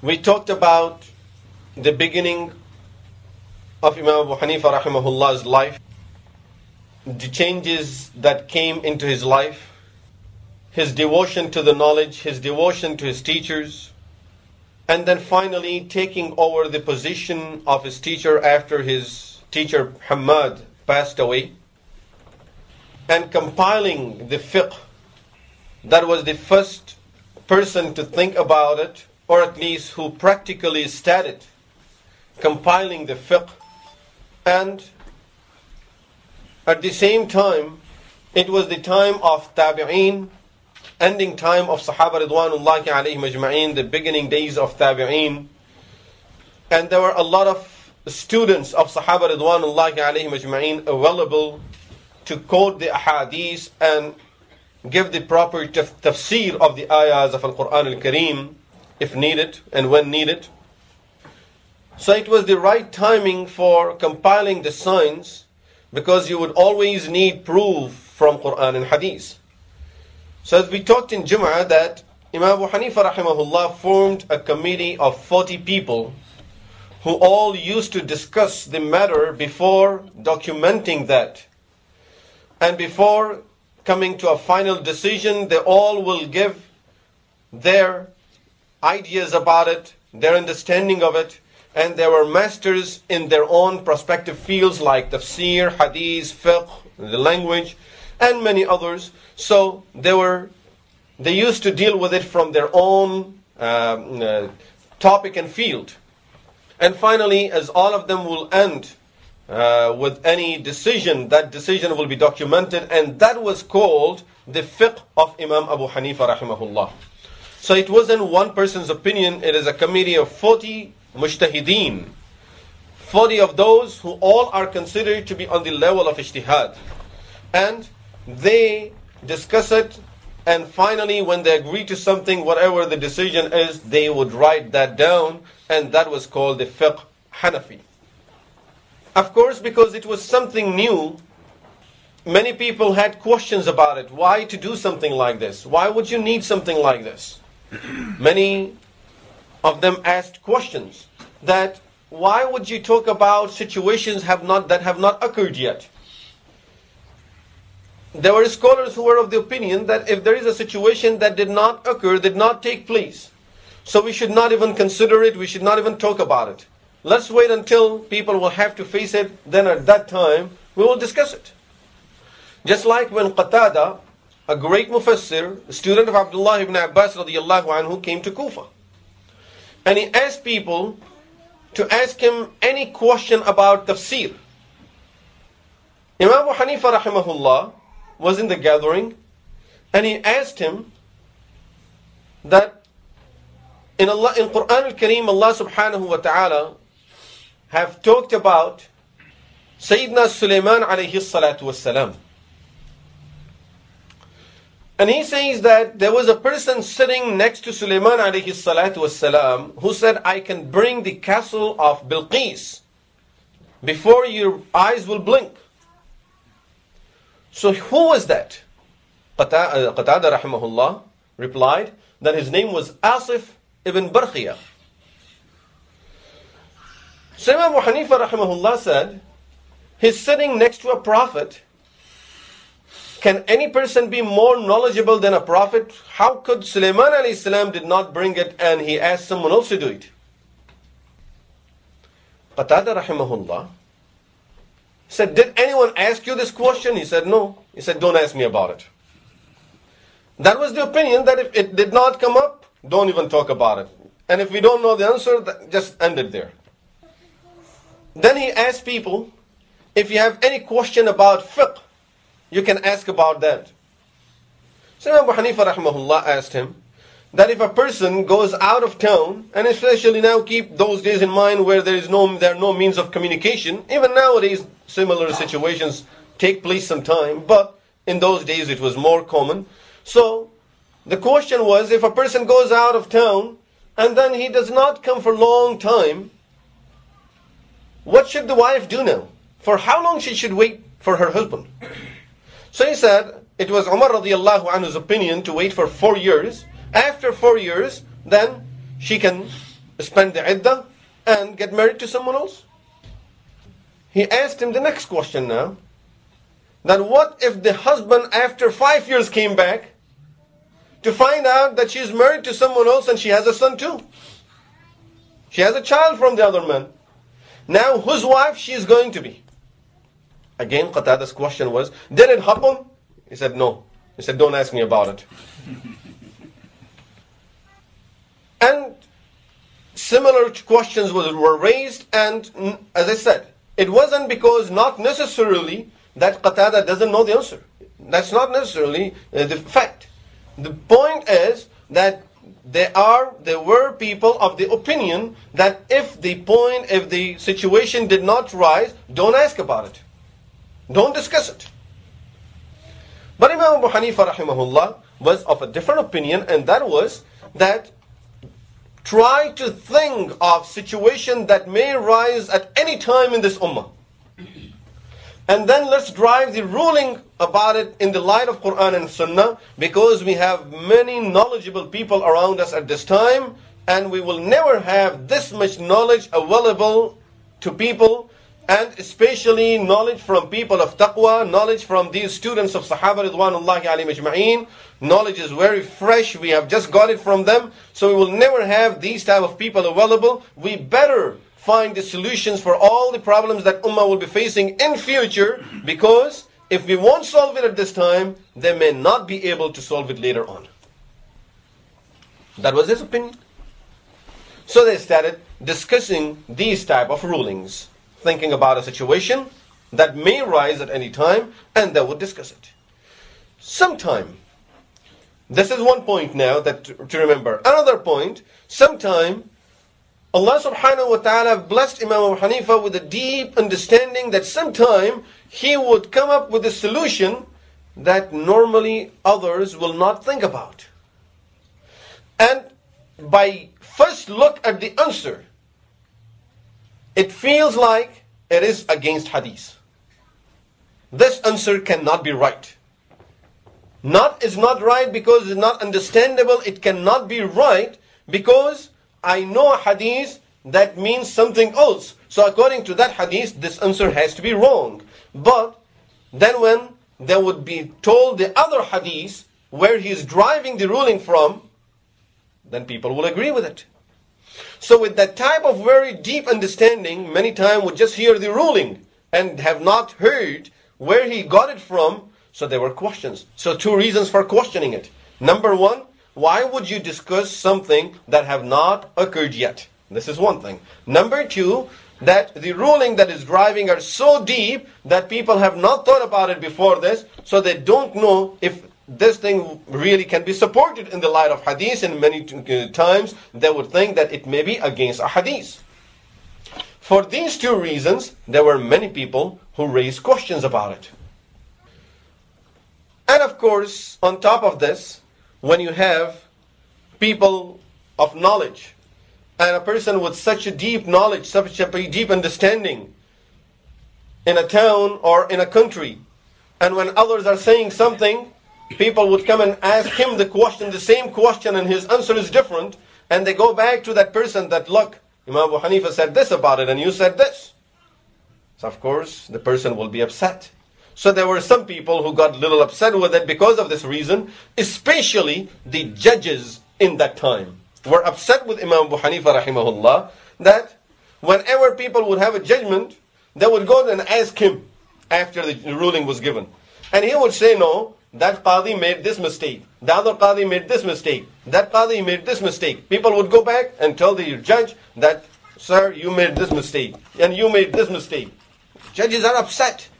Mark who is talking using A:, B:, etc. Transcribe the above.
A: We talked about the beginning of Imam Abu Hanifa rahimahullah's life, the changes that came into his life, his devotion to the knowledge, his devotion to his teachers, and then finally taking over the position of his teacher after his teacher Hamad passed away, and compiling the fiqh. That was the first person to think about it, or at least who practically studied compiling the fiqh. And at the same time, it was the time of tabi'een, ending time of Sahaba Ridwanullahi alayhim ajma'een, the beginning days of tabi'een. And there were a lot of students of Sahaba Ridwanullahi alayhim ajma'een available to quote the ahadith and give the proper tafsir of the ayahs of Al-Quran Al-Kareem if needed and when needed. So it was the right timing for compiling the science, because you would always need proof from Quran and Hadith. So as we talked in Jum'ah that Imam Abu Hanifa rahimahullah formed a committee of 40 people who all used to discuss the matter before documenting that. And before coming to a final decision, they all will give their ideas about it, their understanding of it, and they were masters in their own prospective fields like tafsir, hadith, fiqh, the language, and many others. So they used to deal with it from their own topic and field. And finally, as all of them will end with any decision, that decision will be documented, and that was called the fiqh of Imam Abu Hanifa rahimahullah. So it wasn't one person's opinion, it is a committee of 40 mujtahideen, 40 of those who all are considered to be on the level of ijtihad. And they discuss it, and finally when they agree to something, whatever the decision is, they would write that down, and that was called the fiqh Hanafi. Of course, because it was something new, many people had questions about it. Why to do something like this? Why would you need something like this? Many of them asked questions that why would you talk about situations that have not occurred yet? There were scholars who were of the opinion that if there is a situation that did not occur, did not take place, so we should not even consider it, we should not even talk about it. Let's wait until people will have to face it, then at that time we will discuss it. Just like when Qatada, a great mufassir, a student of Abdullah ibn Abbas radiyallahu anhu, came to Kufa. And he asked people to ask him any question about tafsir. Imam Abu Hanifa rahimahullah was in the gathering, and he asked him that in Quran Al-Kareem, Allah subhanahu wa ta'ala have talked about Sayyidina Sulaiman alayhi salatu wassalam. And he says that there was a person sitting next to Sulaiman alayhi salatu wassalam who said, I can bring the castle of Bilqis before your eyes will blink. So who was that? Qatada rahimahullah replied that his name was Asif ibn Barkhiyah. So Imam Abu Hanifa rahimahullah said, he's sitting next to a prophet. Can any person be more knowledgeable than a prophet? How could Sulaiman alayhi salam did not bring it and he asked someone else to do it? Qatada rahimahullah said, did anyone ask you this question? He said, no. He said, don't ask me about it. That was the opinion, that if it did not come up, don't even talk about it. And if we don't know the answer, just end it there. Then he asked people, if you have any question about fiqh, you can ask about that. So Abu Hanifa rahimahullah asked him that if a person goes out of town, and especially now keep those days in mind where there are no means of communication, even nowadays similar situations take place sometime, but in those days it was more common. So the question was, if a person goes out of town and then he does not come for a long time, what should the wife do now? For how long she should wait for her husband? So he said, it was Umar radiallahu anhu's opinion to wait for 4 years. After 4 years, then she can spend the iddah and get married to someone else? He asked him the next question now, that what if the husband after 5 years came back to find out that she's married to someone else and she has a son too? She has a child from the other man. Now whose wife she is going to be? Again, Qatada's question was, did it happen? He said, no. He said, don't ask me about it. And similar questions were raised, and as I said, it wasn't because not necessarily that Qatada doesn't know the answer. That's not necessarily the fact. The point is that there were people of the opinion that if the situation did not rise, don't ask about it. Don't discuss it. But Imam Abu Hanifa rahimahullah was of a different opinion, and that was that try to think of situation that may rise at any time in this ummah. And then let's drive the ruling about it in the light of Quran and Sunnah, because we have many knowledgeable people around us at this time, and we will never have this much knowledge available to people, and especially knowledge from people of taqwa, knowledge from these students of Sahaba Ridwanullahi alayhim ajma'een. Knowledge is very fresh, we have just got it from them, so we will never have these type of people available. We better find the solutions for all the problems that Ummah will be facing in future, because if we won't solve it at this time, they may not be able to solve it later on. That was his opinion. So they started discussing these type of rulings, thinking about a situation that may rise at any time, and they would discuss it. Sometime, this is one point now that to remember. Another point, sometime Allah subhanahu wa ta'ala blessed Imam Abu Hanifa with a deep understanding that sometime he would come up with a solution that normally others will not think about. And by first look at the answer, it feels like it is against hadith. This answer cannot be right. Is not right because it's not understandable. It cannot be right because I know a hadith that means something else. So according to that hadith, this answer has to be wrong. But then when they would be told the other hadith where he is driving the ruling from, then people will agree with it. So with that type of very deep understanding, many times would just hear the ruling and have not heard where he got it from. So there were questions. So two reasons for questioning it. Number one, why would you discuss something that have not occurred yet? This is one thing. Number two, that the ruling that is driving are so deep that people have not thought about it before this, so they don't know if this thing really can be supported in the light of hadith, and many times they would think that it may be against a hadith. For these two reasons, there were many people who raised questions about it. And of course, on top of this, when you have people of knowledge, and a person with such a deep knowledge, such a deep understanding in a town or in a country, and when others are saying something, people would come and ask him the question, the same question, and his answer is different, and they go back to that person that, look, Imam Abu Hanifa said this about it, and you said this. So of course, the person will be upset. So there were some people who got a little upset with it because of this reason, especially the judges in that time were upset with Imam Abu Hanifa rahimahullah, that whenever people would have a judgment, they would go and ask him after the ruling was given. And he would say, no, that Qadi made this mistake. The other Qadi made this mistake. That Qadi made this mistake. People would go back and tell the judge that, sir, you made this mistake. And you made this mistake. Judges are upset.